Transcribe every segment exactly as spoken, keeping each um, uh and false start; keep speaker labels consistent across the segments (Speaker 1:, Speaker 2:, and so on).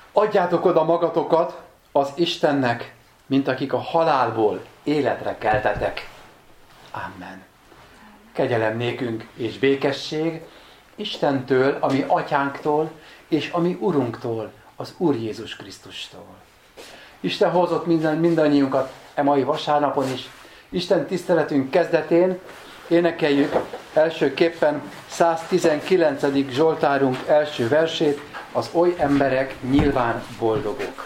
Speaker 1: Adjátok oda magatokat az Istennek, mint akik a halálból életre keltetek. Amen. Kegyelem nékünk és békesség Istentől, ami atyánktól, és ami Urunktól, az Úr Jézus Krisztustól. Isten hozott minden, mindannyiunkat e mai vasárnapon is. Isten tiszteletünk kezdetén énekeljük elsőképpen száztizenkilencedik Zsoltárunk első versét, az oly emberek nyilván boldogok.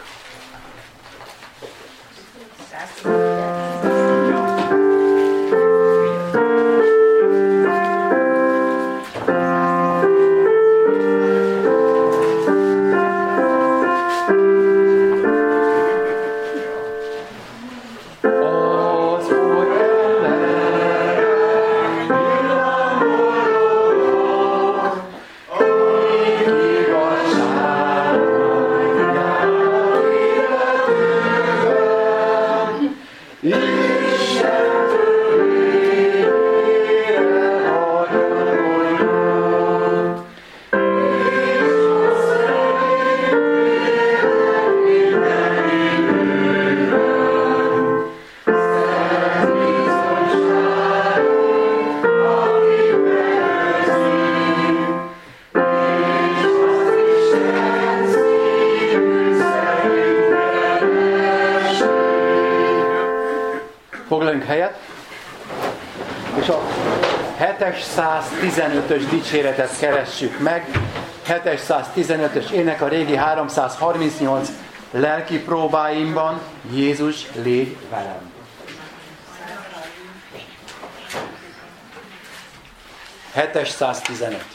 Speaker 1: Foglaljunk helyet, és a hétszáztizenötös dicséretet keressük meg. hétszáztizenötös ének a régi háromszázharmincnyolc lelki próbáimban, Jézus légy velem. hétszáztizenöt.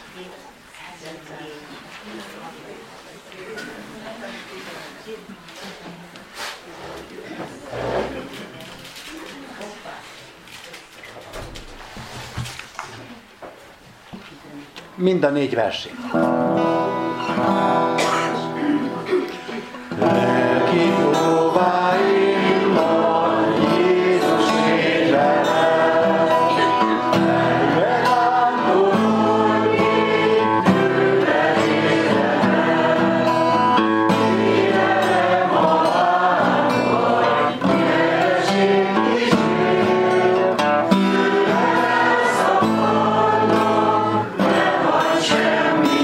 Speaker 1: Mind a négy versét. Lelki próbáimban Jézus légy velem, megállom itt küldetésem, élem a vándor, nyereség is él, tőle szabadnak, nem vagy semmi.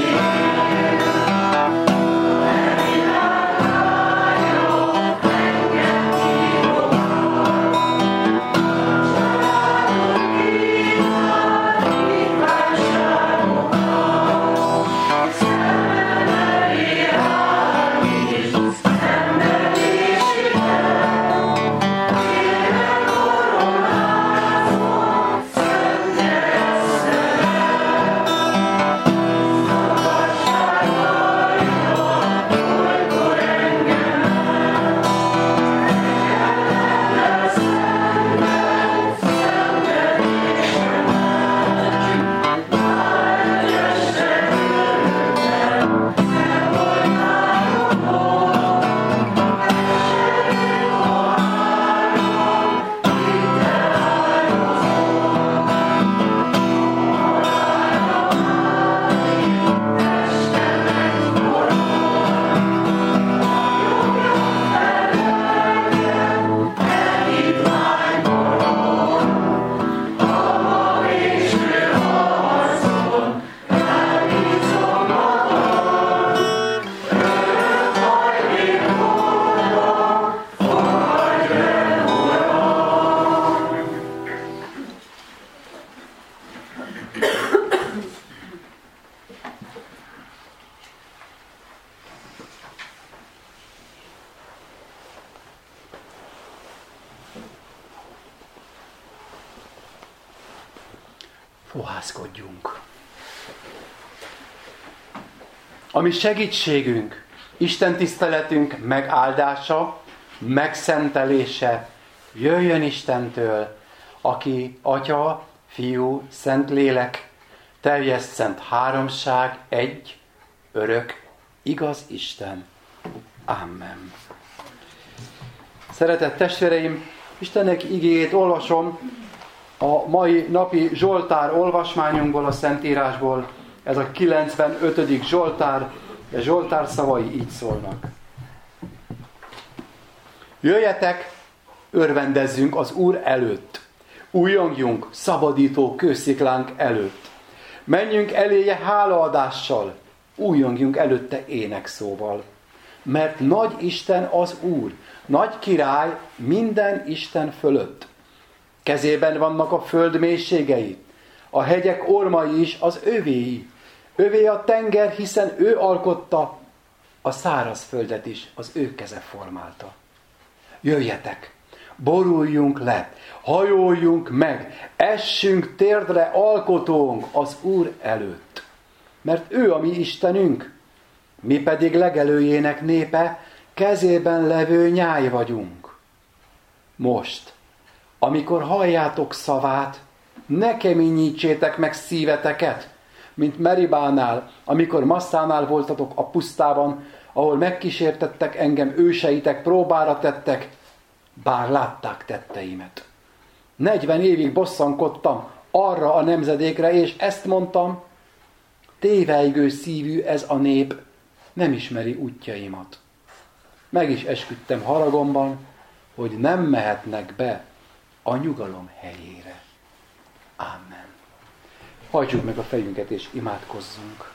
Speaker 1: Fohászkodjunk. A mi segítségünk, Isten tiszteletünk megáldása, megszentelése jöjjön Istentől, aki Atya, Fiú, Szentlélek, teljes szent háromság, egy, örök, igaz Isten. Amen. Szeretett testvéreim, Istennek igéjét olvasom a mai napi Zsoltár olvasmányunkból, a Szentírásból. Ez a kilencvenötödik Zsoltár, a Zsoltár szavai így szólnak. Jöjjetek, örvendezzünk az Úr előtt. Újjongjunk szabadító kősziklánk előtt. Menjünk eléje hálaadással. Újjongjunk előtte énekszóval. Mert nagy Isten az Úr, nagy király minden Isten fölött. Kezében vannak a föld mélységei, a hegyek ormai is az övéi. Övé a tenger, hiszen ő alkotta, a szárazföldet is az ő keze formálta. Jöjjetek, boruljunk le, hajoljunk meg, essünk térdre alkotónk az Úr előtt. Mert ő a mi Istenünk, mi pedig legelőjének népe, kezében levő nyáj vagyunk. Most, amikor halljátok szavát, ne keményítsétek meg szíveteket, mint Meribánál, amikor Masszánál voltatok a pusztában, ahol megkísértettek engem őseitek, próbára tettek, bár látták tetteimet. Negyven évig bosszankodtam arra a nemzedékre, és ezt mondtam, tévelygő szívű ez a nép, nem ismeri útjaimat. Meg is esküdtem haragomban, hogy nem mehetnek be a nyugalom helyére. Amen. Hajtsuk meg a fejünket és imádkozzunk.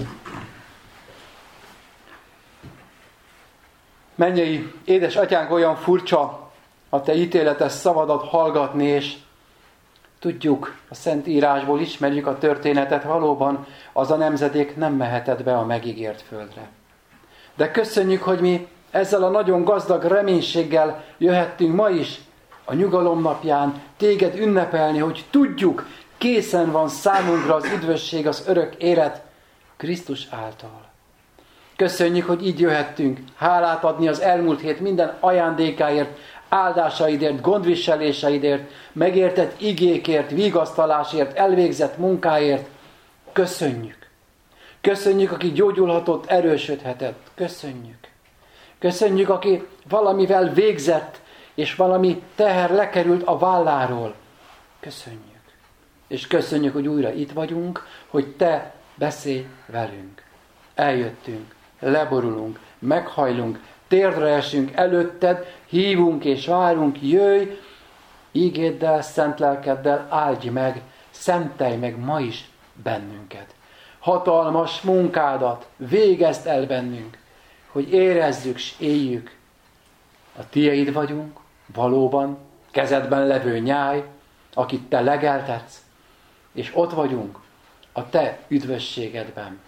Speaker 1: Mennyei édes atyánk, olyan furcsa a te ítéletes szavadat hallgatni, és tudjuk, a Szent Írásból ismerjük a történetet, valóban az a nemzedék nem mehetett be a megígért földre. De köszönjük, hogy mi ezzel a nagyon gazdag reménységgel jöhettünk ma is a nyugalom napján téged ünnepelni, hogy tudjuk, készen van számunkra az üdvösség, az örök élet Krisztus által. Köszönjük, hogy így jöhettünk hálát adni az elmúlt hét minden ajándékáért, áldásaidért, gondviseléseidért, megértett igékért, vigasztalásért, elvégzett munkáért. Köszönjük. Köszönjük, aki gyógyulhatott, erősödhetett. Köszönjük. Köszönjük, aki valamivel végzett, és valami teher lekerült a válláról. Köszönjük. És köszönjük, hogy újra itt vagyunk, hogy te beszélj velünk. Eljöttünk, leborulunk, meghajlunk, térdre esünk előtted, hívunk és várunk, jöjj, ígéddel, szent lelkeddel áldj meg, szentelj meg ma is bennünket. Hatalmas munkádat végezd el bennünk, hogy érezzük s éljük. A tieid vagyunk, valóban, kezedben levő nyáj, akit te legeltetsz, és ott vagyunk a te üdvösségedben.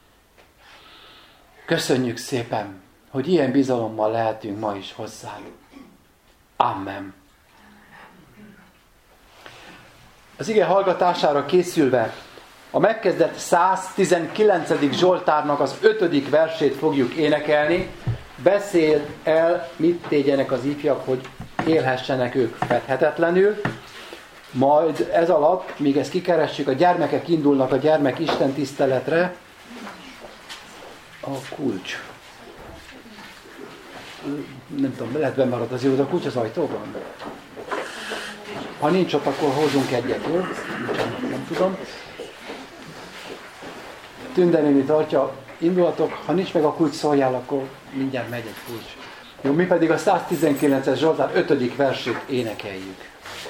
Speaker 1: Köszönjük szépen, hogy ilyen bizalommal lehetünk ma is hozzád. Amen. Az ige hallgatására készülve a megkezdett száztizenkilencedik Zsoltárnak az ötödik versét fogjuk énekelni. Beszéld el, mit tégyenek az ifjak, hogy élhessenek ők fedhetetlenül. Majd ez alatt, míg ezt kikeressük, a gyermekek indulnak a gyermek istentiszteletre. A kulcs. Nem tudom, lehet bemarad az jó, de a kulcs az ajtóban. Ha nincs ott, akkor hozzunk egyet, jó? Nem, nem tudom. Tünde néni tartja, indulatok, ha nincs meg a kulcs, szóljál, akkor mindjárt megy egy kulcs. Jó, mi pedig a száztizenkilences Zsoltár ötödik versét énekeljük.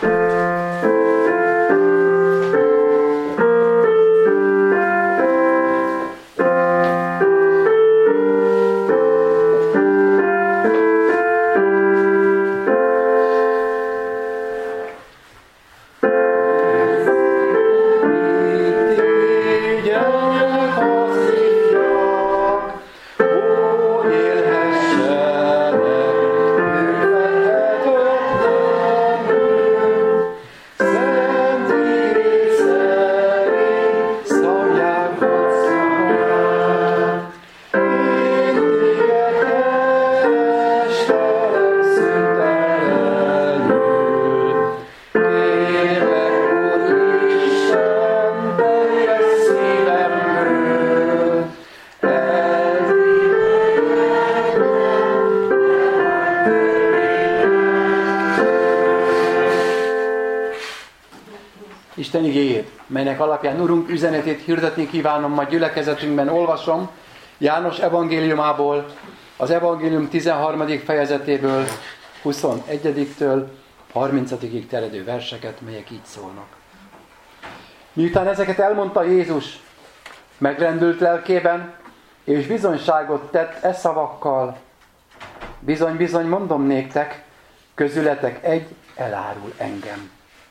Speaker 1: Isten igéjét, melynek alapján Urunk üzenetét hirdetni kívánom, majd gyülekezetünkben olvasom, János evangéliumából, az evangélium tizenharmadik fejezetéből, huszonegyediktől harmincadikig terjedő verseket, melyek így szólnak. Miután ezeket elmondta Jézus, megrendült lelkében, és bizonyságot tett e szavakkal: bizony, bizony, mondom néktek, közületek egy elárul engem.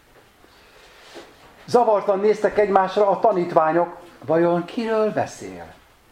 Speaker 1: Zavartan néztek egymásra a tanítványok, vajon kiről beszél?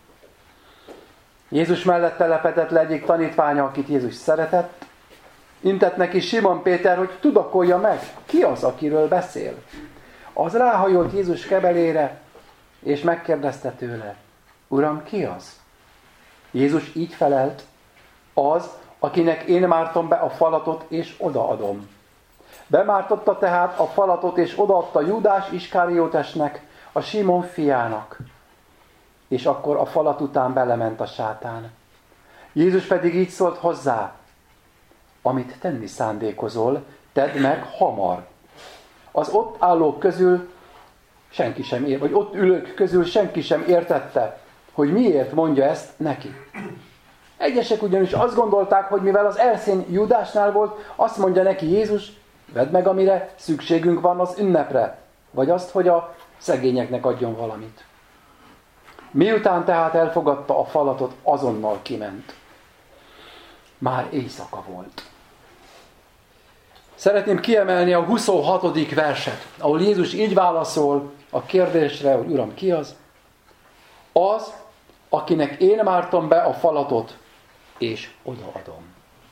Speaker 1: Jézus mellett telepedett le egyik tanítványa, akit Jézus szeretett. Intett neki Simon Péter, hogy tudakolja meg, ki az, akiről beszél. Az ráhajolt Jézus kebelére, és megkérdezte tőle: Uram, ki az? Jézus így felelt: az, akinek én mártom be a falatot, és odaadom. Bemártotta tehát a falatot, és odaadta Júdás Iskariótesnek, a Simon fiának. És akkor a falat után belement a sátán. Jézus pedig így szólt hozzá: amit tenni szándékozol, tedd meg hamar. Az ott állók közül senki sem ért, vagy ott ülők közül senki sem értette, hogy miért mondja ezt neki. Egyesek ugyanis azt gondolták, hogy mivel az elszén Júdásnál volt, azt mondja neki Jézus: vedd meg, amire szükségünk van az ünnepre, vagy azt, hogy a szegényeknek adjon valamit. Miután tehát elfogadta a falatot, azonnal kiment. Már éjszaka volt. Szeretném kiemelni a huszonhatodik verset, ahol Jézus így válaszol a kérdésre, hogy Uram, ki az? Az, akinek én mártom be a falatot, és odaadom.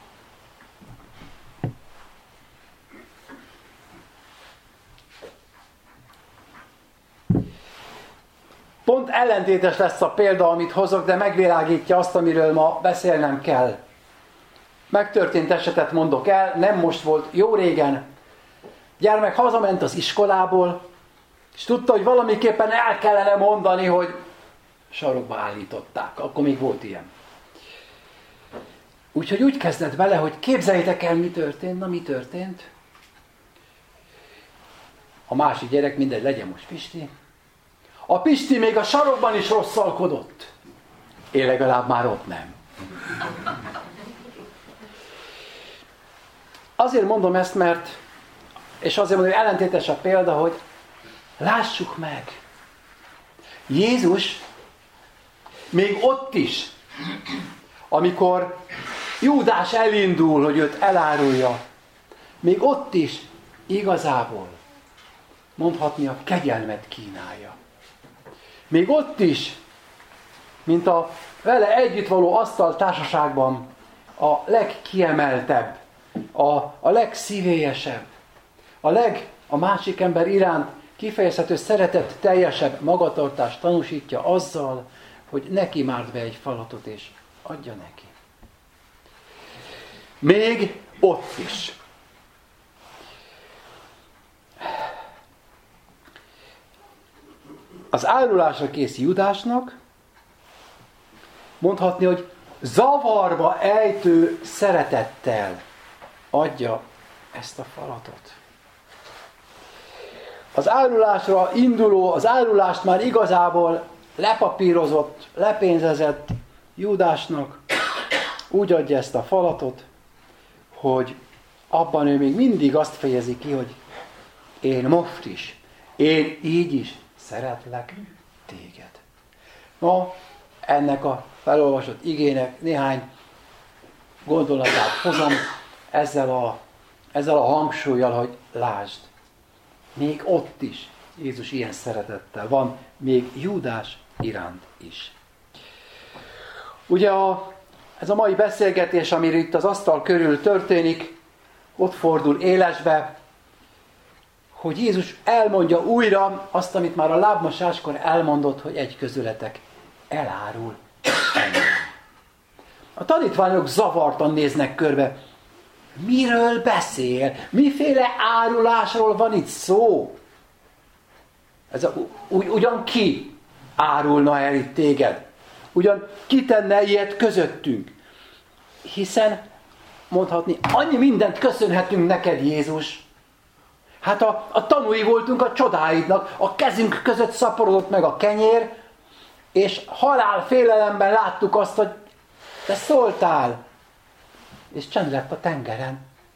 Speaker 1: Pont ellentétes lesz a példa, amit hozok, de megvilágítja azt, amiről ma beszélnem kell. Megtörtént esetet mondok el, nem most volt, jó régen. Gyermek hazament az iskolából, és tudta, hogy valamiképpen el kellene mondani, hogy sarokba állították. Akkor még volt ilyen. Úgyhogy úgy kezdett vele, hogy képzeljétek el, mi történt. Na, mi történt? A másik gyerek, mindegy, legyen most Pisti. A Pisti még a sarokban is rosszalkodott. Én legalább már ott nem. Azért mondom ezt, mert, és azért mondom, hogy ellentétes a példa, hogy lássuk meg. Jézus még ott is, amikor Júdás elindul, hogy őt elárulja, még ott is igazából mondhatni a kegyelmet kínálja. Még ott is, mint a vele együtt való asztaltársaságban a legkiemeltebb, a, a legszívélyesebb, a leg a másik ember iránt kifejezhető szeretet teljesebb magatartást tanúsítja azzal, hogy neki márt be egy falatot és adja neki. Még ott is. Az árulásra kész Júdásnak mondhatni, hogy zavarba ejtő szeretettel adja ezt a falatot. Az árulásra induló, az árulást már igazából lepapírozott, lepénzezett Júdásnak úgy adja ezt a falatot, hogy abban ő még mindig azt fejezi ki, hogy én most is, én így is szeretlek téged. No, ennek a felolvasott igének néhány gondolatát hozom ezzel a, ezzel a hangsúllyal, hogy lásd, még ott is Jézus ilyen szeretettel van, még Júdás iránt is. Ugye a, ez a mai beszélgetés, ami itt az asztal körül történik, ott fordul élesbe, hogy Jézus elmondja újra azt, amit már a lábmosáskor elmondott, hogy egy közületek elárul engem. A tanítványok zavartan néznek körbe. Miről beszél? Miféle árulásról van itt szó? Ez a, ugy, ugyan ki árulna el itt téged? Ugyan ki tenne ilyet közöttünk? Hiszen mondhatni, annyi mindent köszönhetünk neked, Jézus. Hát a, a tanúi voltunk a csodáidnak, a kezünk között szaporodott meg a kenyér, és halál félelemben láttuk azt, hogy te szóltál, és csend lett a tengeren.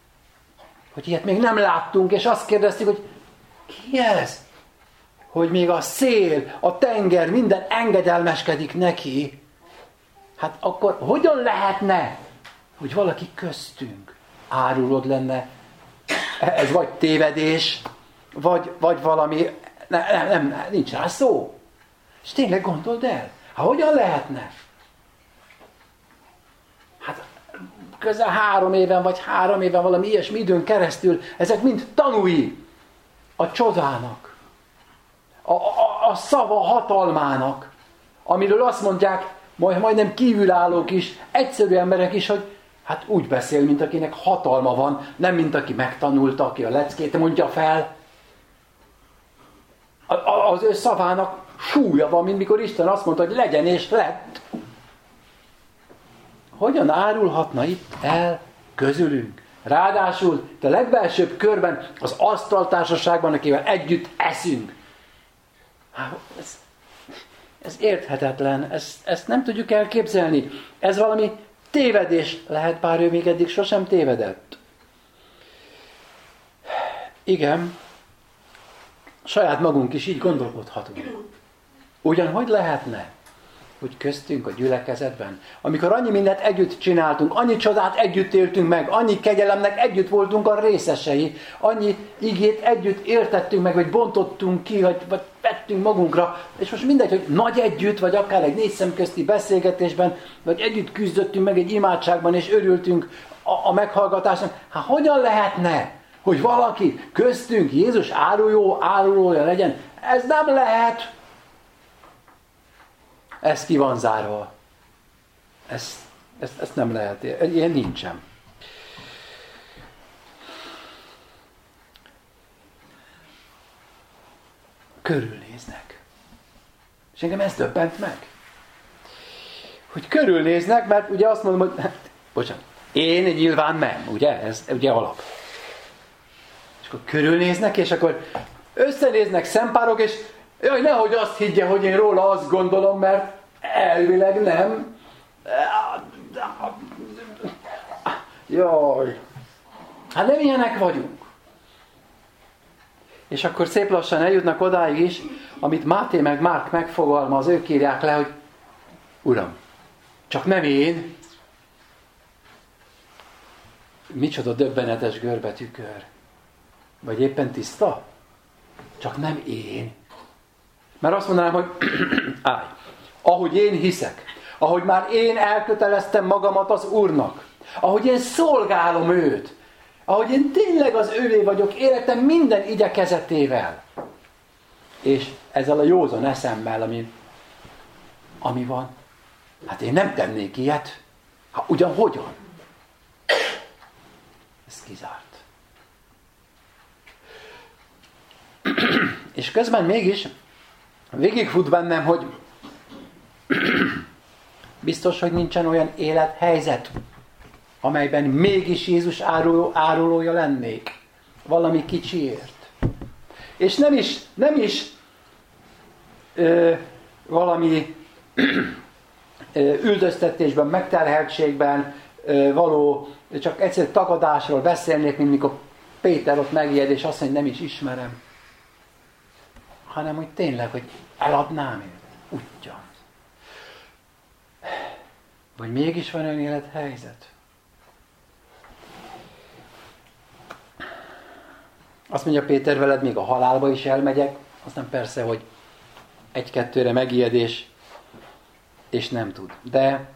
Speaker 1: hogy ilyet még nem láttunk, és azt kérdeztük, hogy ki ez? Hogy még a szél, a tenger, minden engedelmeskedik neki. Hát akkor hogyan lehetne, hogy valaki köztünk árulod lenne? Ez vagy tévedés, vagy, vagy valami, nem, nem, nem, nincs rá szó. És tényleg gondold el, hát hogyan lehetne? Hát közel három éven, vagy három éven valami ilyesmi időn keresztül, ezek mind tanúi a csodának, a, a, a szava hatalmának, amiről azt mondják, majd, majdnem kívülállók is, egyszerű emberek is, hogy hát úgy beszél, mint akinek hatalma van, nem mint aki megtanulta, aki a leckét mondja fel. A, a, az ő szavának súlya van, mint mikor Isten azt mondta, hogy legyen és lett. Hogyan árulhatna itt el közülünk? Ráadásul a legbelsőbb körben, az asztaltársaságban, akivel együtt eszünk. Hát, ez, ez érthetetlen, ezt, ezt nem tudjuk elképzelni. Ez valami tévedés lehet, bár ő még eddig sosem tévedett. Igen, saját magunk is így gondolkodhatunk. Ugyan hogy lehetne, hogy köztünk a gyülekezetben, amikor annyi mindent együtt csináltunk, annyi csodát együtt éltünk meg, annyi kegyelemnek együtt voltunk a részesei, annyi igét együtt értettünk meg, vagy bontottunk ki, vagy, vagy vettünk magunkra, és most mindegy, hogy nagy együtt, vagy akár egy négy szemközti beszélgetésben, vagy együtt küzdöttünk meg egy imádságban, és örültünk a, a meghallgatásnak. Hát hogyan lehetne, hogy valaki köztünk Jézus áruló, árulója legyen? Ez nem lehet. Ez ki van zárva. Ezt, ezt, ezt nem lehet. Ilyen nincsen. Körülnéznek. És engem ez döbbent meg. Hogy körülnéznek, mert ugye azt mondom, hogy bocsánat, én nyilván nem, ugye? Ez ugye alap. És akkor körülnéznek, és akkor összenéznek szempárok, és jaj, nehogy azt higgye, hogy én róla azt gondolom, mert elvileg nem. Jaj. Hát nem ilyenek vagyunk. És akkor szép lassan eljutnak odáig is, amit Máté meg Márk megfogalmaz, ők írják le, hogy Uram, csak nem én. Micsoda döbbenetes görbetükör. Vagy éppen tiszta? Csak nem én. Mert azt mondanám, hogy állj, ahogy én hiszek, ahogy már én elköteleztem magamat az Úrnak, ahogy én szolgálom őt, ahogy én tényleg az ővé vagyok, életem minden igyekezetével, és ezzel a józan eszemmel, ami, ami van, hát én nem tennék ilyet. Hát ugyan hogyan? Ez kizárt. És közben mégis végigfut bennem, hogy biztos, hogy nincsen olyan élethelyzet, amelyben mégis Jézus áruló, árulója lennék. Valami kicsiért. És nem is, nem is ö, valami ö, üldöztetésben, megterheltségben ö, való, csak egyszer tagadásról beszélnék, mint mikor Péter ott megijed, és azt mondja, hogy nem is ismerem. Hanem, hogy tényleg, hogy eladnám én. Ugyan. Vagy mégis van olyan élethelyzet? Azt mondja Péter, veled még a halálba is elmegyek, aztán persze, hogy egy-kettőre megijedés, és nem tud. De,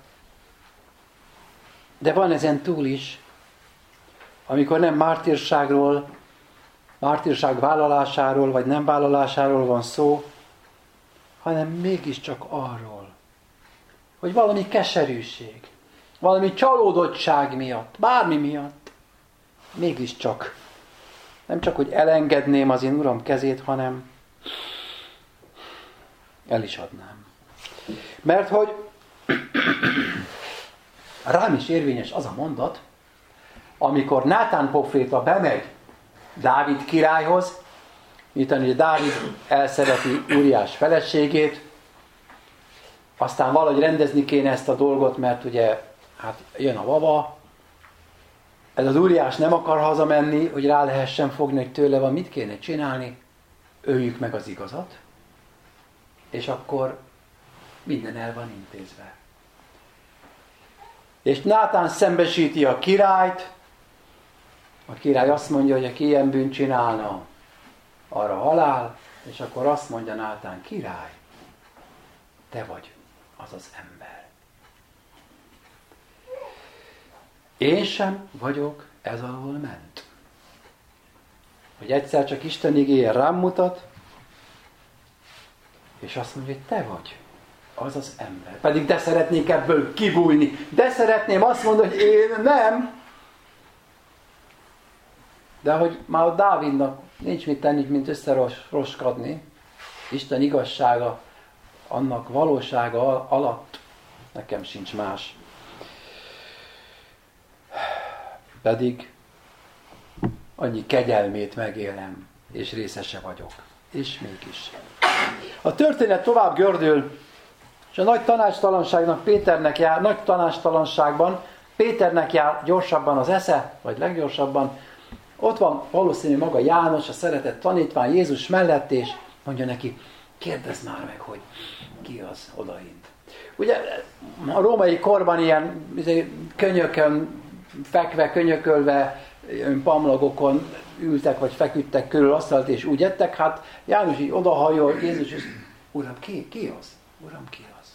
Speaker 1: de van ezen túl is, amikor nem mártírságról, mártírság vállalásáról, vagy nem vállalásáról van szó, hanem mégiscsak arról, hogy valami keserűség, valami csalódottság miatt, bármi miatt, mégiscsak nem csak, hogy elengedném az én Uram kezét, hanem el is adnám. Mert hogy rám is érvényes az a mondat, amikor Nátán proféta bemegy Dávid királyhoz, miután ugye Dávid elszereti Úriás feleségét, aztán valahogy rendezni kéne ezt a dolgot, mert ugye hát jön a vava, ez az óriás nem akar hazamenni, hogy rá lehessen fogni, hogy tőle van, mit kéne csinálni? Öljük meg az igazat, és akkor minden el van intézve. És Nátán szembesíti a királyt, a király azt mondja, hogy aki ilyen bűnt csinálna, arra halál, és akkor azt mondja Nátán, király, te vagy az az ember. Én sem vagyok ez alól ment. Hogy egyszer csak Isten igéje rám mutat, és azt mondja, hogy te vagy az az ember. Pedig de szeretnék ebből kibújni. De szeretném azt mondani, hogy én nem. De hogy már a Dávidnak nincs mit tenni, mint összeroskadni. Isten igazsága, annak valósága alatt nekem sincs más. Pedig annyi kegyelmét megélem, és részese vagyok. És mégis. A történet tovább gördül, és a nagy tanácstalanságnak Péternek jár, nagy tanácstalanságban Péternek jár gyorsabban az esze, vagy leggyorsabban. Ott van valószínű maga János, a szeretett tanítvány Jézus mellett, és mondja neki, kérdezd már meg, hogy ki az odaint. Ugye a római korban ilyen könyökön fekve, könyökölve, pamlagokon ültek, vagy feküdtek körül asztalt, és úgy ettek, hát János így odahajol, Jézus, és Uram, ki, ki az? Uram, ki az?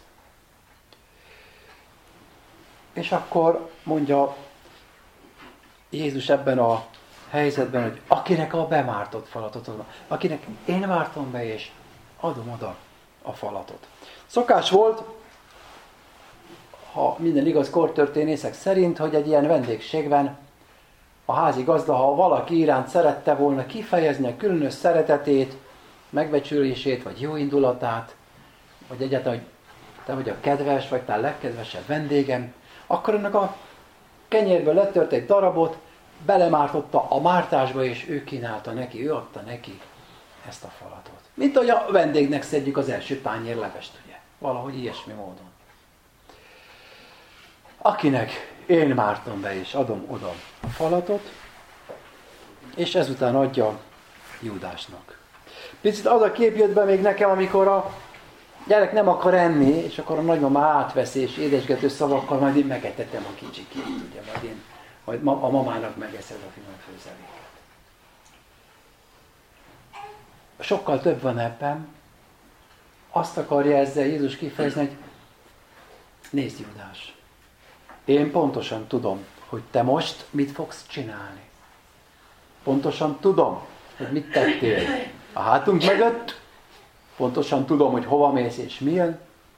Speaker 1: És akkor mondja Jézus ebben a helyzetben, hogy akinek a bemártott falatot adom, akinek én mártom be, és adom oda a falatot. Szokás volt, ha minden igaz kortörténészek szerint, hogy egy ilyen vendégségben a házi gazda, ha valaki iránt szerette volna kifejezni a különös szeretetét, megbecsülését, vagy jó indulatát, vagy egyáltalán, hogy te vagy a kedves, vagy te a legkedvesebb vendégem, akkor annak a kenyérből letört egy darabot, belemártotta a mártásba, és ő kínálta neki, ő adta neki ezt a falatot. Mint ahogy a vendégnek szedjük az első tányérlevest, ugye? Valahogy ilyesmi módon. Akinek én mártom be, és adom oda a falatot, és ezután adja Júdásnak. Picit az a kép jött be még nekem, amikor a gyerek nem akar enni, és akkor a nagymama átveszi, és édesgető szavakkal majd én megetetem a kicsikét, ugye, majd én majd a mamának megeszed a finom főzeléket. Sokkal több van ebben. Azt akarja ezzel Jézus kifejezni, hogy nézd, Júdás, én pontosan tudom, hogy te most mit fogsz csinálni. Pontosan tudom, hogy mit tettél a hátunk mögött, pontosan tudom, hogy hova mész és milyen,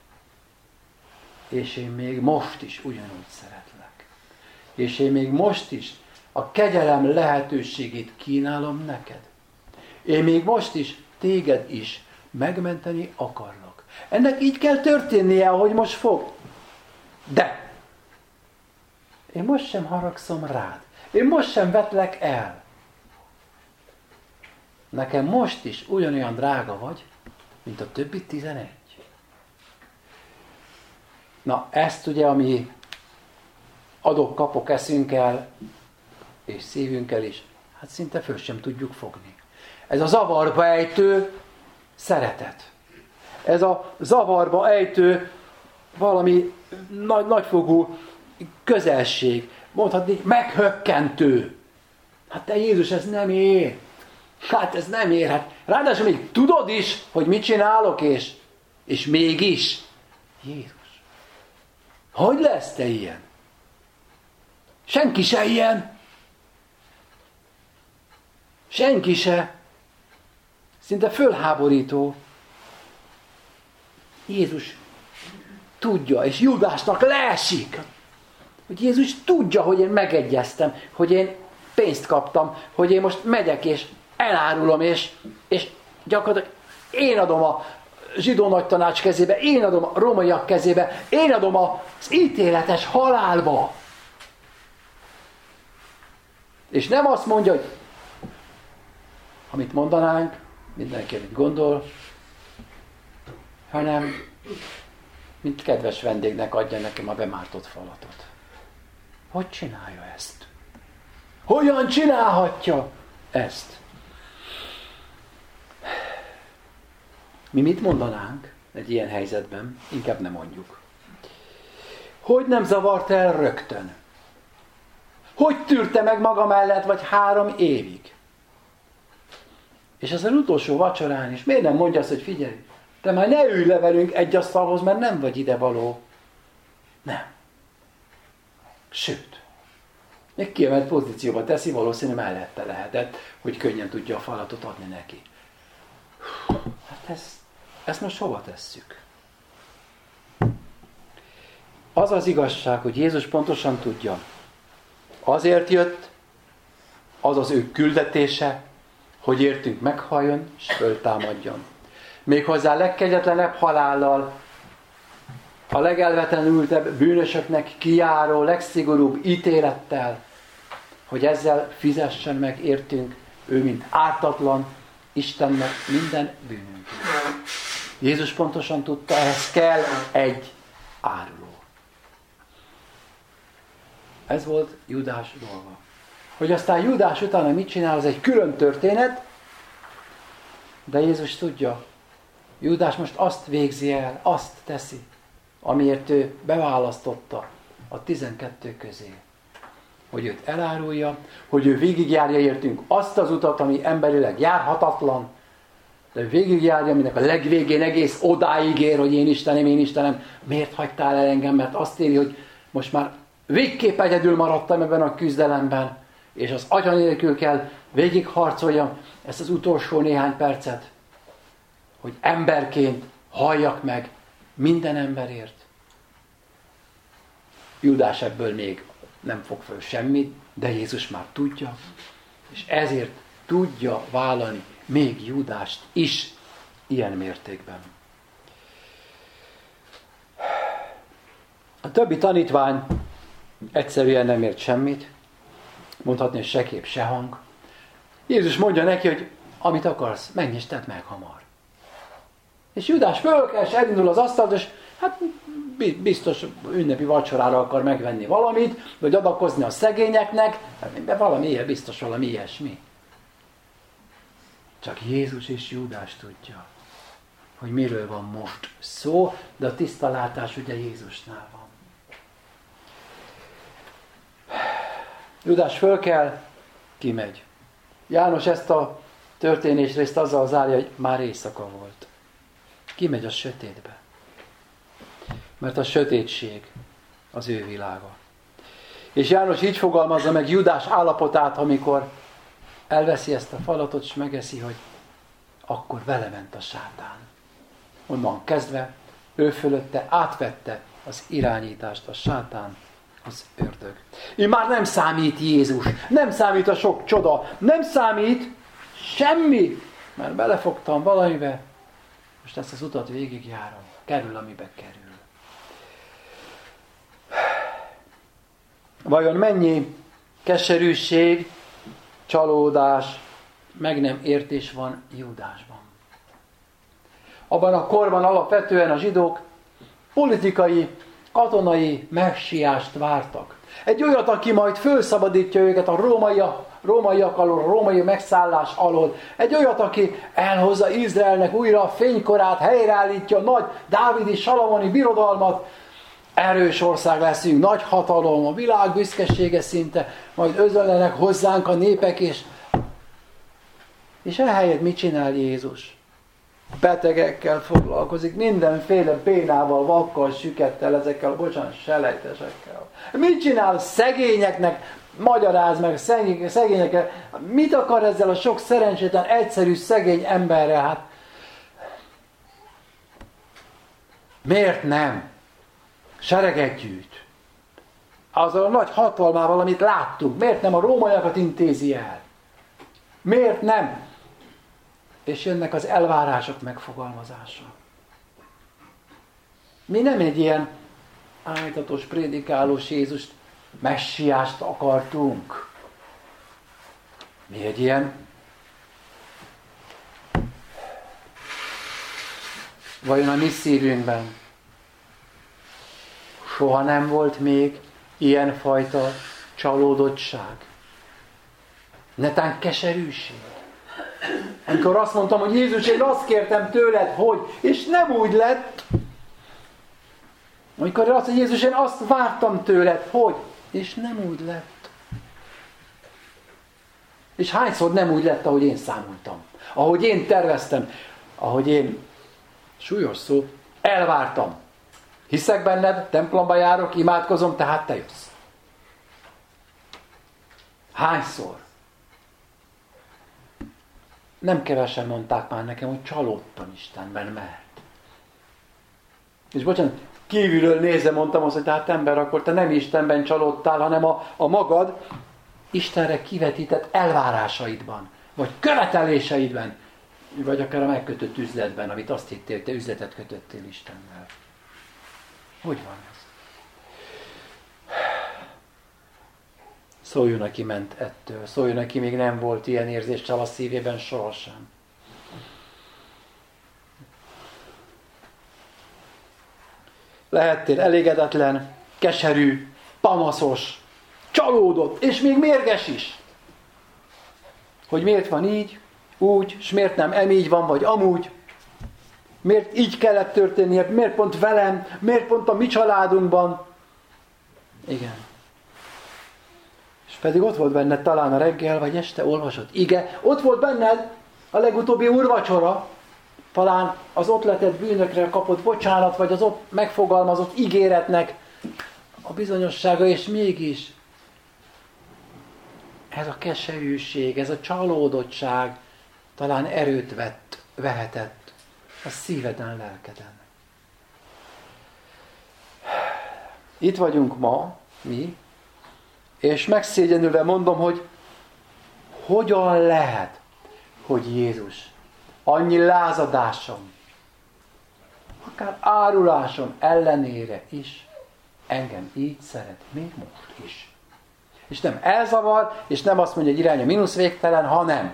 Speaker 1: és én még most is ugyanúgy szeretlek. És én még most is a kegyelem lehetőségét kínálom neked. Én még most is téged is megmenteni akarlak. Ennek így kell történnie, ahogy most fog. De én most sem haragszom rád. Én most sem vetlek el. Nekem most is ugyanolyan drága vagy, mint a többi tizenegy. Na, ezt ugye, ami adok-kapok eszünkkel, és szívünkkel is, hát szinte föl sem tudjuk fogni. Ez a zavarba ejtő szeretet. Ez a zavarba ejtő valami nagy, nagyfogú közelség. Mondhatni, meghökkentő. Hát te Jézus, ez nem ér. Hát ez nem ér. Hát ráadásul még tudod is, hogy mit csinálok, és, és mégis. Jézus, hogy lesz te ilyen? Senki se ilyen. Senki se. Szinte fölháborító. Jézus tudja, és Júdásnak leesik, hogy Jézus tudja, hogy én megegyeztem, hogy én pénzt kaptam, hogy én most megyek, és elárulom, és, és gyakorlatilag én adom a zsidó nagytanács kezébe, én adom a rómaiak kezébe, én adom az ítéletes halálba. És nem azt mondja, hogy amit mondanánk, mindenki amit gondol, hanem mint kedves vendégnek adja nekem a bemártott falatot. Hogy csinálja ezt? Hogyan csinálhatja ezt? Mi mit mondanánk egy ilyen helyzetben? Inkább nem mondjuk. Hogy nem zavart el rögtön? Hogy tűrte meg maga mellett, vagy három évig? És az utolsó vacsorán is miért nem mondja azt, hogy figyelj, te már ne ülj le velünk egy asztalhoz, mert nem vagy idevaló. Nem. Sőt, még kiemelt pozícióba teszi, valószínű mellette lehetett, hogy könnyen tudja a falatot adni neki. Hát ezt, ezt most hova tesszük? Az az igazság, hogy Jézus pontosan tudja, azért jött, az az ő küldetése, hogy értünk meghalljon, és föltámadjon. Méghozzá a legkegyetlenebb halállal, a legelvetlenültebb bűnösöknek kijáró, legszigorúbb ítélettel, hogy ezzel fizessen meg értünk, ő mint ártatlan, Istennek minden bűnünk. Jézus pontosan tudta, ehhez kell egy áruló. Ez volt Júdás dolga. Hogy aztán Júdás utána mit csinál, az egy külön történet, de Jézus tudja, Júdás most azt végzi el, azt teszi, amiért ő beválasztotta a tizenkettő közé. Hogy őt elárulja, hogy ő végigjárja értünk azt az utat, ami emberileg járhatatlan, de ő végigjárja, aminek a legvégén egész odáig ér, hogy én Istenem, én Istenem, miért hagytál el engem, mert azt éri, hogy most már végképp egyedül maradtam ebben a küzdelemben, és az atya nélkül kell végig harcoljam ezt az utolsó néhány percet, hogy emberként halljak meg minden emberért. Júdás ebből még nem fog föl semmit, de Jézus már tudja, és ezért tudja vállalni még Júdást is ilyen mértékben. A többi tanítvány egyszerűen nem ért semmit, mondhatni, hogy se kép, se hang. Jézus mondja neki, hogy amit akarsz, menj és tedd meg hamar. És Júdás fölkel, és elindul az asztalt, és hát biztos ünnepi vacsorára akar megvenni valamit, vagy adakozni a szegényeknek, de valami ilyen, biztos valami ilyesmi. Csak Jézus és Júdás tudja, hogy miről van most szó, de a tiszta látás ugye Jézusnál van. Júdás fölkel, kimegy. János ezt a történésrészt azzal zárja, hogy már éjszaka volt. Kimegy a sötétbe. Mert a sötétség az ő világa. És János így fogalmazza meg Júdás állapotát, amikor elveszi ezt a falatot, és megeszi, hogy akkor vele ment a sátán. Onnan kezdve ő fölötte átvette az irányítást a sátán, az ördög. Így már nem számít Jézus, nem számít a sok csoda, nem számít semmi, mert belefogtam valamibe, most ezt az utat végigjárom, kerül, amibe kerül. Vajon mennyi keserűség, csalódás, meg nem értés van Júdásban? Abban a korban alapvetően a zsidók politikai, katonai messiást vártak. Egy olyat, aki majd fölszabadítja őket a római, rómaiak alól, a római megszállás alól. Egy olyat, aki elhozza Izraelnek újra a fénykorát, helyreállítja a nagy dávidi, salamoni birodalmat. Erős ország leszünk, nagy hatalom, a világ büszkesége szinte, majd özönlenek hozzánk a népek, és, és ehelyett mit csinál Jézus? Betegekkel foglalkozik, mindenféle bénával, vakkal, sükettel, ezekkel, bocsánat, selejtesekkel. Mit csinál szegényeknek, magyaráz meg szegényekkel, mit akar ezzel a sok szerencsétlen, egyszerű, szegény emberrel? Hát, miért nem? Sereget gyűjt. Azzal a nagy hatalmával, amit láttunk, miért nem a rómaiakat intézi el? Miért nem? És jönnek az elvárások megfogalmazása. Mi nem egy ilyen állítatos, prédikálós Jézust, messiást akartunk. Mi egy ilyen vajon a mi szívünkben soha nem volt még ilyenfajta csalódottság, Netán keserűség. Amikor azt mondtam, hogy Jézus, én azt kértem tőled, hogy, és nem úgy lett. Amikor azt, hogy Jézus, én azt vártam tőled, hogy, és nem úgy lett. És hányszor nem úgy lett, ahogy én számoltam, ahogy én terveztem, ahogy én, súlyos szó, elvártam. Hiszek benned, templomba járok, imádkozom, tehát te jössz. Hányszor? Nem kevesen mondták már nekem, hogy csalódtam Istenben, mert. És bocsánat, kívülről nézve mondtam azt, hogy tehát ember, akkor te nem Istenben csalódtál, hanem a, a magad Istenre kivetített elvárásaidban, vagy követeléseidben, vagy akár a megkötött üzletben, amit azt hittél, hogy te üzletet kötöttél Istennel. Hogy van ez? Szóljon, aki ment ettől. Szóljon, aki még nem volt ilyen érzéssel a szívében sohasem. Lehettél elégedetlen, keserű, panaszos, csalódott, és még mérges is. Hogy miért van így, úgy, és miért nem emígy van, vagy amúgy. Miért így kellett történnie, miért pont velem, miért pont a mi családunkban. Igen. És pedig ott volt benned talán a reggel, vagy este olvasott. Igen, ott volt benned a legutóbbi úrvacsora, talán az ott letett bűnökre kapott bocsánat, vagy az ott megfogalmazott ígéretnek a bizonyossága, és mégis ez a keserűség, ez a csalódottság talán erőt vett, vehetett a szíveden, lelkeden. Itt vagyunk ma, mi, és megszégyenülve mondom, hogy hogyan lehet, hogy Jézus annyi lázadásom, akár árulásom ellenére is engem így szeret, még most is. És nem elzavar, és nem azt mondja, hogy irány a mínusz végtelen, hanem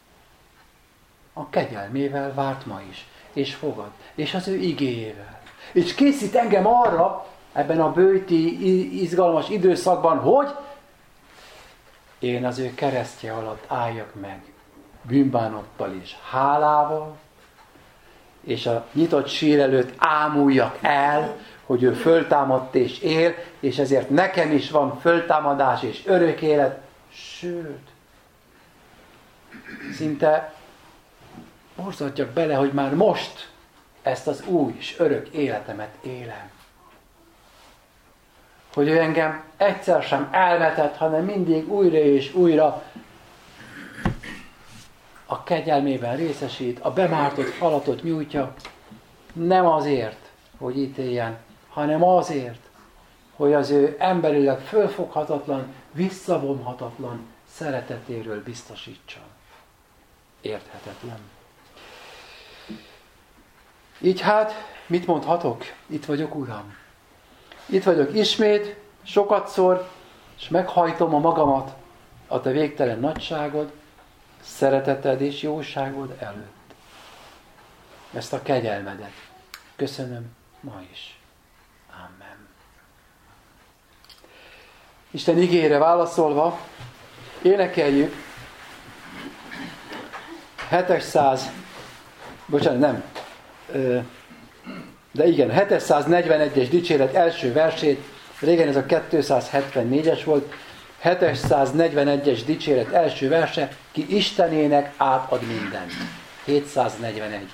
Speaker 1: a kegyelmével várt ma is, és fogad, és az ő igéjével. És készít engem arra, ebben a bőti, izgalmas időszakban, hogy én az ő keresztje alatt álljak meg, bűnbánattal és hálával, és a nyitott sír előtt ámuljak el, hogy ő föltámadt és él, és ezért nekem is van föltámadás és örök élet. Sőt, szinte borzadjak bele, hogy már most ezt az új és örök életemet élem. Hogy ő engem egyszer sem elvetett, hanem mindig újra és újra a kegyelmében részesít, a bemártott falatot nyújtja, nem azért, hogy ítéljen, hanem azért, hogy az ő emberileg fölfoghatatlan, visszavonhatatlan szeretetéről biztosítsa. Érthetetlen. Így hát, mit mondhatok? Itt vagyok, Uram. Itt vagyok ismét, sokatszor, és meghajtom a magamat a te végtelen nagyságod, szereteted és jóságod előtt. Ezt a kegyelmedet köszönöm ma is. Amen. Isten igére válaszolva énekeljük hétszáz, bocsánat, nem, de igen, hétszáznegyvenegyes dicséret első versét, régen ez a kétszázhetvennégyes volt, hétszáznegyvenegyes dicséret első verse, ki Istenének átad mindent. hétszáznegyvenegy.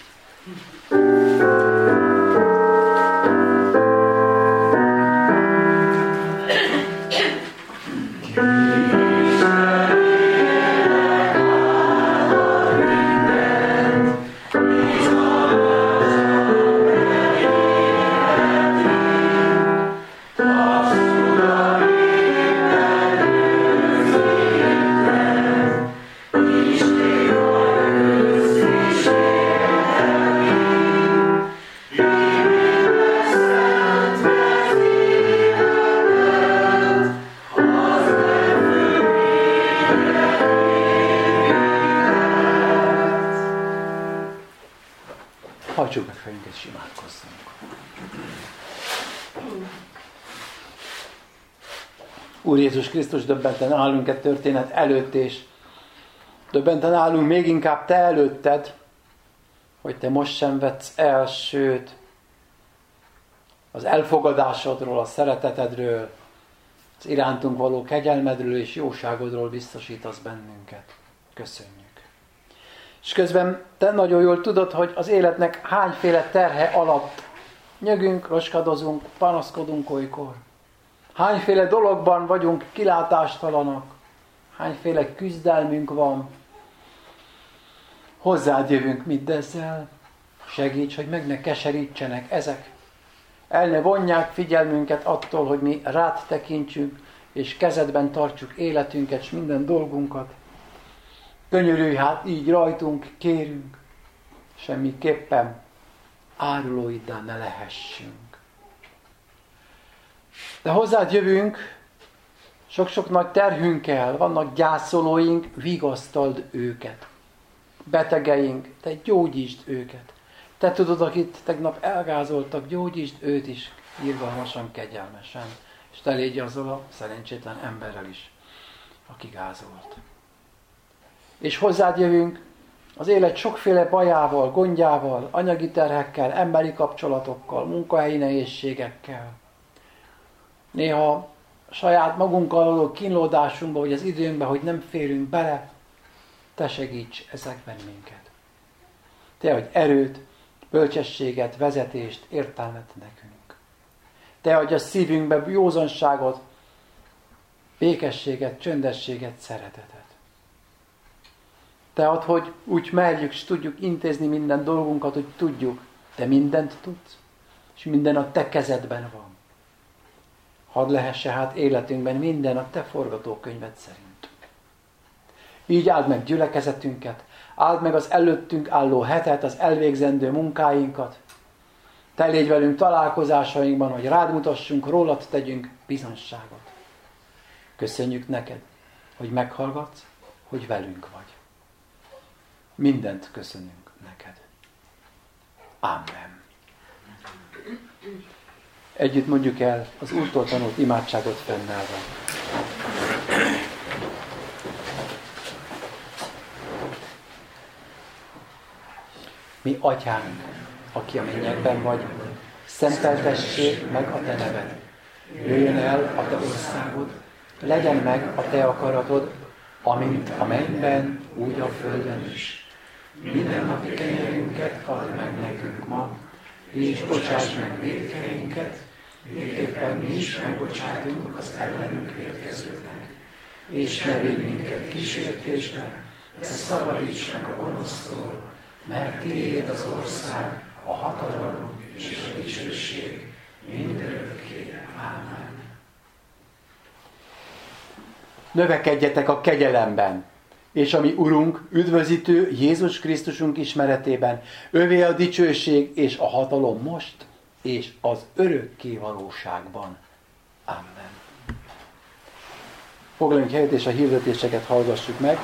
Speaker 1: Hajtsuk meg fejünket, és imádkozzunk. Úr Jézus Krisztus, döbbenten állunk egy történet előtt, és Döbbenten állunk még inkább te előtted, hogy te most sem vetsz el, sőt, az elfogadásodról, a szeretetedről, az irántunk való kegyelmedről és jóságodról biztosítasz bennünket. Köszönjük. És közben te nagyon jól tudod, hogy az életnek hányféle terhe alatt nyögünk, roskadozunk, panaszkodunk olykor. Hányféle dologban vagyunk kilátástalanak, hányféle küzdelmünk van. Hozzád jövünk mindezzel, segíts, hogy meg ne keserítsenek ezek. El ne vonják figyelmünket attól, hogy mi rád tekintsünk, és kezedben tartsuk életünket, és minden dolgunkat. Könyörülj hát így rajtunk, kérünk, semmiképpen árulóiddá ne lehessünk. De hozzád jövünk, sok-sok nagy terhünkkel, vannak gyászolóink, vigasztald őket. Betegeink, te gyógyítsd őket. Te tudod, akit tegnap elgázoltak, gyógyítsd őt is irgalmasan, kegyelmesen. És te légy azzal a szerencsétlen emberrel is, aki gázolt. És hozzád jövünk az élet sokféle bajával, gondjával, anyagi terhekkel, emberi kapcsolatokkal, munkahelyi nehézségekkel. Néha saját magunkkal való kínlódásunkba, vagy az időnkbe, hogy nem férünk bele, te segíts ezekben minket. Te adj erőt, bölcsességet, vezetést, értelmet nekünk. Te adj a szívünkbe józanságot, békességet, csöndességet, szeretetet. Te add, hogy úgy merjük, és tudjuk intézni minden dolgunkat, hogy tudjuk, te mindent tudsz, és minden a te kezedben van. Hadd lehesse hát életünkben minden a te forgatókönyved szerint. Így áld meg gyülekezetünket, áld meg az előttünk álló hetet, az elvégzendő munkáinkat. Te légy velünk találkozásainkban, hogy rád mutassunk, rólad tegyünk bizonyságot. Köszönjük neked, hogy meghallgatsz, hogy velünk vagy. Mindent köszönünk neked. Amen. Együtt mondjuk el az Úrtól tanult imádságot fennállva. Mi atyánk, aki a mennyekben vagy, szenteltessék meg a te neved. Jöjjön el a te országod, legyen meg a te akaratod, amint a mennyben, úgy a földön is. Minden napi kenyerünket add meg nekünk ma, és bocsáss meg vétkeinket, miképpen mi is megbocsátunk az ellenünk vétkezőknek. És ne vigy minket kísértésbe, de szabadíts meg a gonosztól, mert tiéd az ország, a hatalom és a dicsőség mindörökké. Ámen. Növekedjetek a kegyelemben, és a mi Urunk, üdvözítő Jézus Krisztusunk ismeretében, övé a dicsőség és a hatalom most, és az örökké valóságban. Amen. Foglaljunk helyet, és a hirdetéseket hallgassuk meg.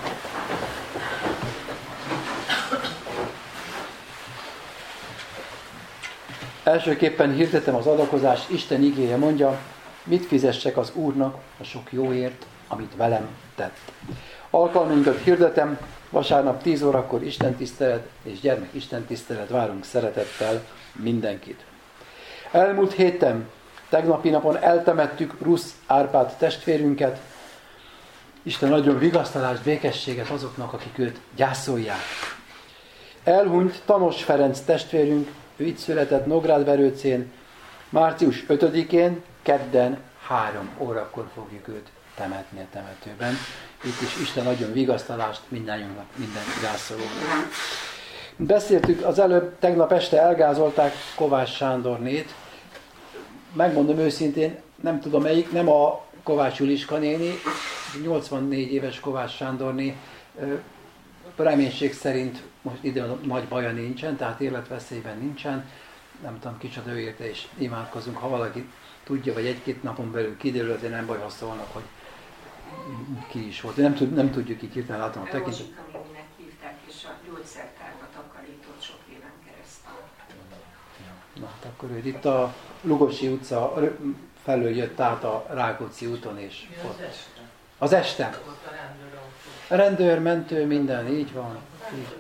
Speaker 1: Elsőképpen hirdetem az adakozást, Isten igéje mondja, mit fizessek az Úrnak a sok jóért, amit velem tett. Alkalmainkat hirdetem, vasárnap tíz órakor istentisztelet és gyermek istentisztelet, várunk szeretettel mindenkit. Elmúlt héten, tegnapi napon eltemettük Rusz Árpád testvérünket. Isten adjon vigasztalást, békességet azoknak, akik őt gyászolják. Elhunyt Tanos Ferenc testvérünk, ő itt született Nógrádverőcén, március ötödikén, kedden három órakor fogjuk őt temetni a temetőben. Itt is Isten adjon vigasztalást mindannyiunknak, minden gyászolónak. Beszéltük az előbb, tegnap este elgázolták Kovács Sándornét. Megmondom őszintén, nem tudom melyik, nem a Kovács Juliska néni, nyolcvannégy éves Kovács Sándorné, reménység szerint most ide nagy baja nincsen, tehát életveszélyben nincsen. Nem tudom, kicsoda ő érte, és imádkozunk, ha valaki tudja, vagy egy-két napon belül kiderül, azért nem baj, ha szólnak, hogy ki is volt. Nem, tud, nem tudjuk így hirtelen látom a tekintet.
Speaker 2: Erzsikanéninek hívták, és a gyógyszertárba takarított sok éven keresztül.
Speaker 1: Na, hát akkor ő itt a Lugosi utca felől jött át a Rákóczi úton, és ott. Az este. A rendőr, mentő, minden, így van. Így.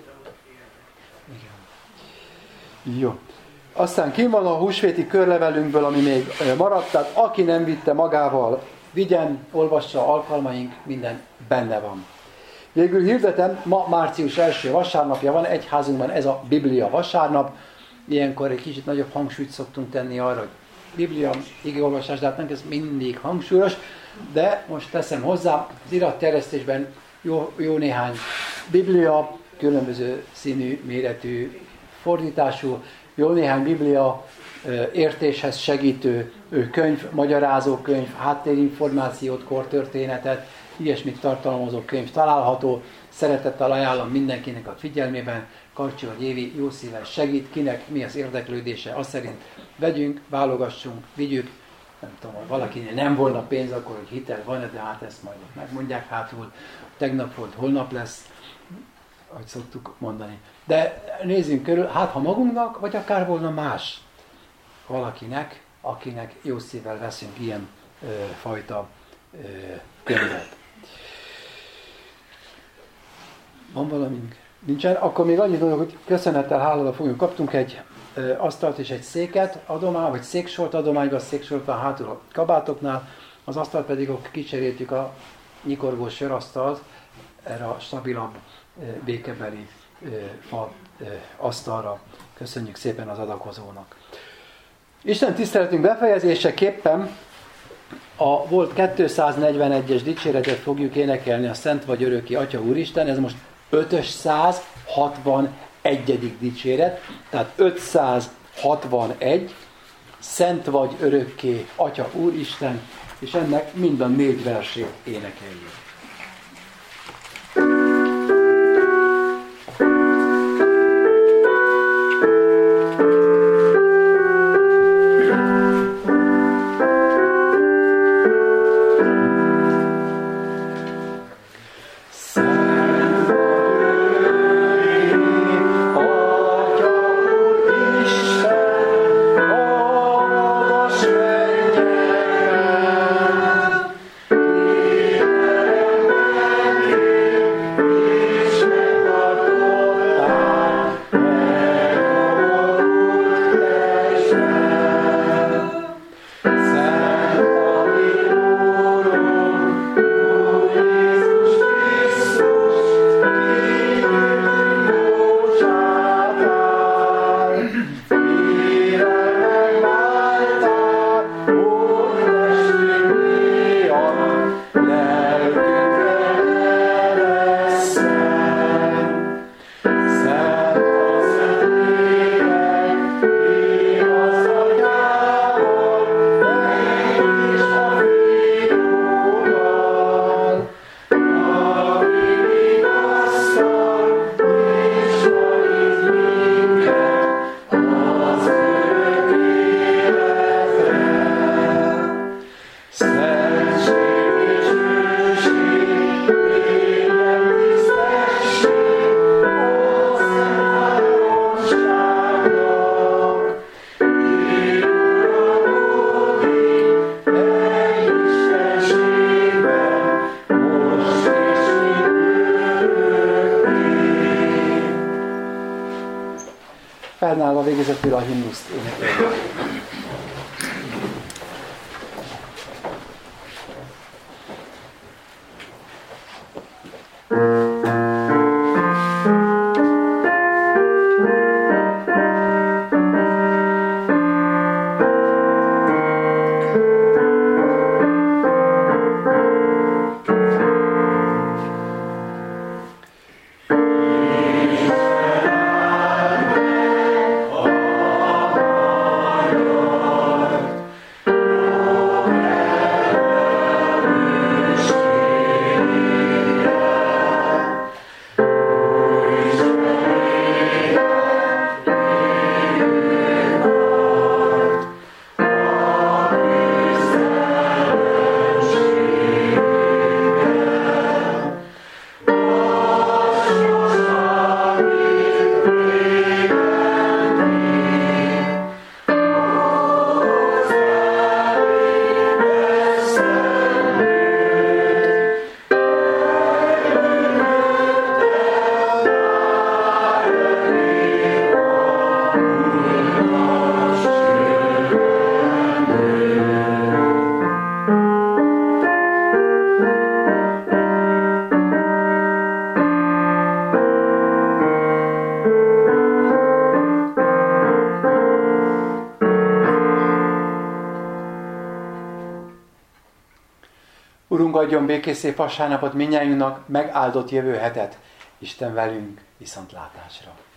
Speaker 1: Igen. Jó. Aztán kim van a húsvéti körlevelünkből, ami még maradt, tehát aki nem vitte magával, vigyen, olvassa, alkalmaink, minden benne van. Végül hirdetem, ma március első vasárnapja van, egyházunkban ez a Biblia vasárnap. Ilyenkor egy kicsit nagyobb hangsúlyt szoktunk tenni arra, hogy Biblia, igéolvasás, de hát nem ez mindig hangsúlyos, de most teszem hozzá, az iratterjesztésben jó, jó néhány Biblia, különböző színű, méretű, fordítású, jó néhány Biblia értéshez segítő könyv, magyarázó könyv, háttérinformációt, kortörténetet, ilyesmit tartalmazó könyv található. Szeretettel ajánlom mindenkinek a figyelmében. Karcsi vagy Évi jó szívvel segít, kinek mi az érdeklődése, azt szerint vegyünk, válogassunk, vigyük. Nem tudom, hogy valakinél nem volna pénz, akkor hogy hitel van, de hát ezt majd megmondják hátul. Tegnap volt, holnap lesz, ahogy szoktuk mondani. De nézzünk körül, hát ha magunknak, vagy akár volna más valakinek, akinek jó szívvel veszünk ilyen ö, fajta ö, könyvet. Van valamink? Nincsen? Akkor még annyit mondok, hogy köszönettel, hálával fogunk. Kaptunk egy ö, asztalt és egy széket adomány, vagy széksort adományba, széksort van hátul a kabátoknál, az asztalt pedig akkor kicseréltük a nyikorgós sörasztalt erre a stabilabb, ö, békebeli ö, fa ö, asztalra. Köszönjük szépen az adakozónak. Isten tiszteletünk befejezéseképpen a volt kétszáznegyvenegyes dicséretet fogjuk énekelni, a Szent vagy örökké Atya Úristen, ez most ötszázhatvanegyedik dicséret, tehát ötszázhatvanegy, Szent vagy örökké Atya Úristen, és ennek mind a négy versét énekeljük. Fennállva végezetül a himnuszt énekeljük. Urunk, adjon békés szép vasárnapot mindnyájunknak, megáldott jövő hetet. Isten velünk, viszontlátásra!